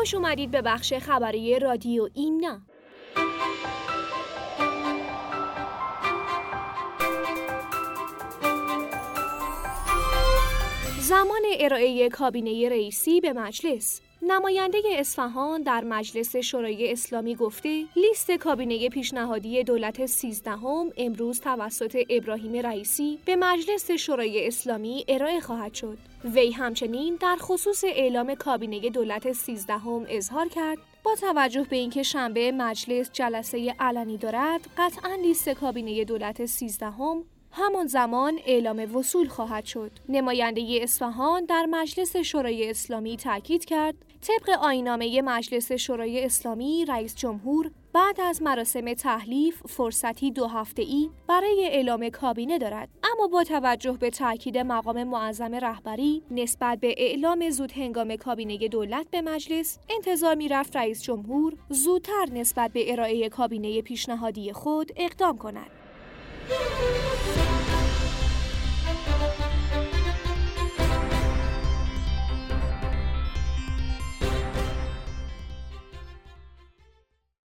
خوش اومدید به بخش خبری رادیو ایمنا. زمان ارائه کابینه رئیسی به مجلس. نماینده اصفهان در مجلس شورای اسلامی گفته لیست کابینه پیشنهادی دولت 13 امروز توسط ابراهیم رئیسی به مجلس شورای اسلامی ارائه خواهد شد. وی همچنین در خصوص اعلام کابینه دولت 13 اظهار کرد با توجه به اینکه شنبه مجلس جلسه علنی دارد، قطعاً لیست کابینه دولت 13 همان زمان اعلام وصول خواهد شد. نماینده اصفهان در مجلس شورای اسلامی تاکید کرد طبق آیین‌نامه مجلس شورای اسلامی رئیس جمهور بعد از مراسم تحلیف فرصتی 2 هفته‌ای برای اعلام کابینه دارد، اما با توجه به تاکید مقام معظم رهبری نسبت به اعلام زود هنگام کابینه دولت به مجلس، انتظار می‌رفت رئیس جمهور زودتر نسبت به ارائه کابینه پیشنهادی خود اقدام کند.